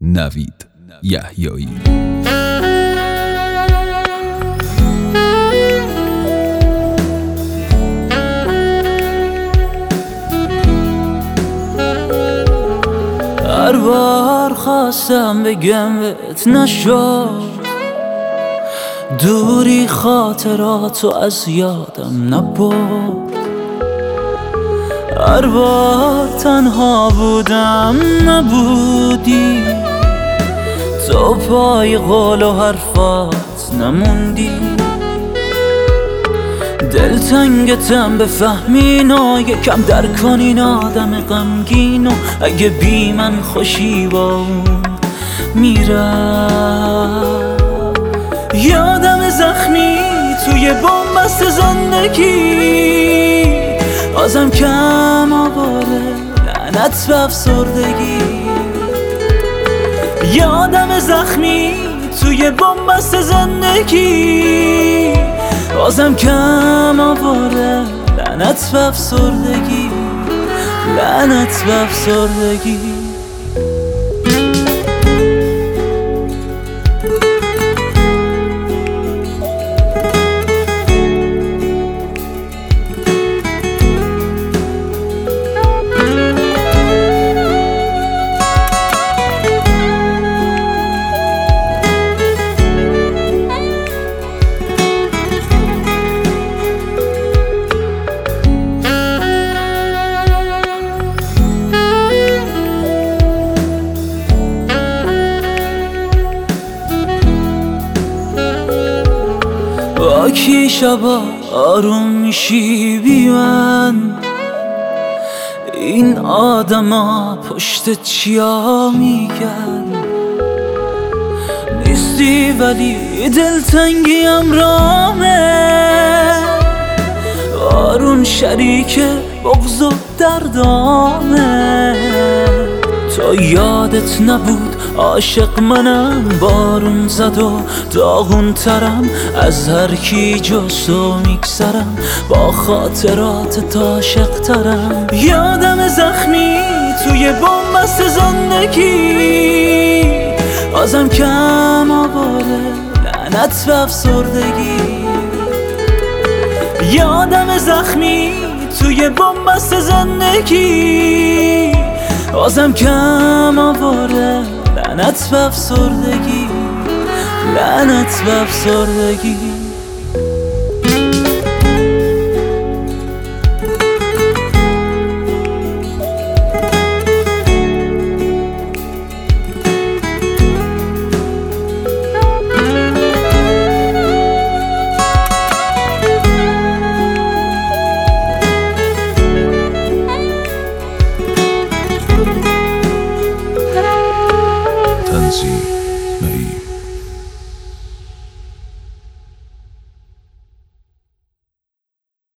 نوید یحیایی. هر بار خواستم بگم بهت نشد، دوری خاطراتو از یادم نبرد. هر بار تنها بودم نبودی، تو پای قول و حرفات نموندی. دلتنگتم بفهمین و یکم درک کنین آدم غمگین، و اگه بی من خوشی با اون میرم. یادم زخمی توی بن‌بست زندگی، بازم کم آواره لعنت به افسردگی. یادم زخمی توی بن‌بست زندگی، بازم کم آواره لعنت به افسردگی، لعنت به افسردگی. با کی شبا آروم میشی بی من؟ این آدما پشت چیا میگن؟ نیستی ولی دلتنگیم رامه، آروم شریک بغض و دردامه. تو یادت نبود عاشق منم، بارون زد و داغون ترم از هر کی جز تو میگذرم، با خاطرات عاشق ترم. یادم زخمی توی بن‌بست زندگی، بازم کم آواره لعنت به افسردگی. یادم زخمی توی بن‌بست زندگی، بازم کم آواره لعنت به افسردگی، لعنت به افسردگی.